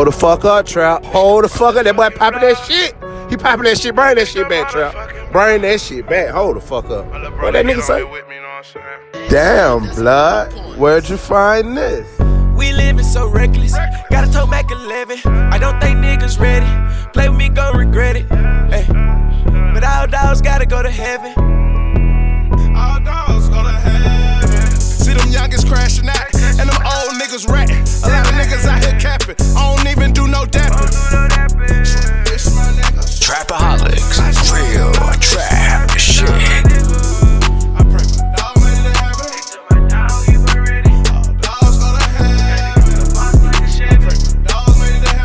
Hold the fuck up, Trap. Hold the fuck up. That boy popping that shit. He popping that shit. Bring that shit back, Trap. Bring that shit back. Hold the fuck up. What that nigga say? Damn, blood. Where'd you find this? We living so reckless. Got a toe Mac 11. I don't think niggas ready. Play with me, gon' regret it. Ay. But all dogs gotta go to heaven. All dogs go to heaven. See them youngest crashing out, and them old niggas ratting. A lot of niggas out here capping. I don't even do no dapping. It's my niggas. Trapaholics, real trap shit. I pray my dog made it happen. All dogs go to heaven. I pray my dog made it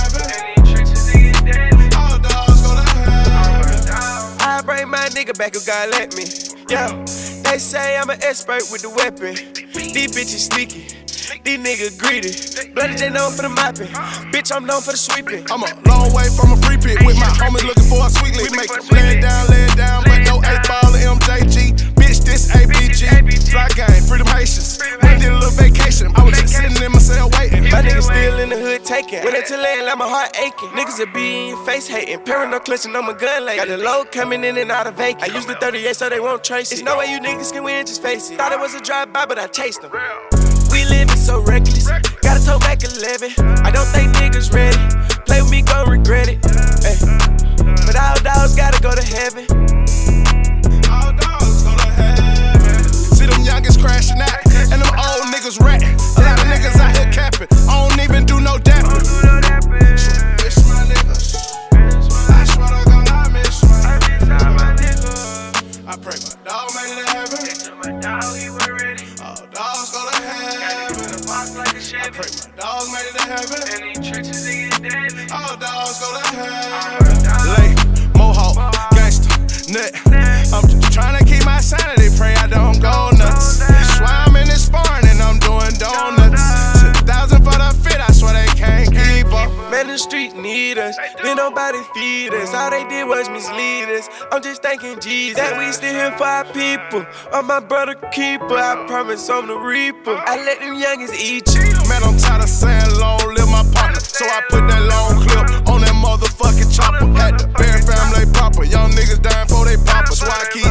happen. All dogs go to heaven. I bring my nigga back if God let me. Yeah, they say I'm an expert with the weapon. These bitches sneaky, these niggas greedy. Bloody J known for the mopping, bitch I'm known for the sweeping. I'm a long way from a free pick with my homies looking for a sweet lick. Make them lay it down, but no 8-ball or MJG. Bitch, this ABG. Fly gang, freedom Haitians. We did a little vacation. I was just sitting in my cell waiting. My niggas still in the hood taking. When they till land, like my heart aching. Niggas will be in your face hating. Paranoid clutching on my gun like. Got the load coming in and out of vacant. I used the 38 so they won't trace it. There's no way you niggas can win, just face it. Thought it was a drive-by, but I chased them. We living so reckless. Got a toe Mac 11. I don't think niggas ready. Play with me, gon' regret it. Ay. But all dogs gotta go to heaven. All dogs go to heaven. See them youngest crashing out, and them old niggas ratting. A lot of niggas out here capping. I don't even do no dapping. It's my niggas. I swear to God, I miss my niggas. I pray my dog made it to heaven. All dogs go to heaven. I pray my dog made it to heaven. All dogs go to heaven. Late, mohawk, gangster, nut. I'm just trying to keep my sanity. Pray I don't go nuts. That's why I'm in this barn and I'm doing donuts. 10,000 for the fit, I swear they can't keep up. Man, the street need us, then nobody feed us. All they did was mislead us. I'm just thanking Jesus that we still here for our people. I'm my brother keeper, I promise I'm the reaper. I let them youngins eat you. Man, I'm tired of saying long live my partner. So I put that long clip on that motherfucking chopper. Had the Bear family proper. Young niggas dying for they papa. So I keep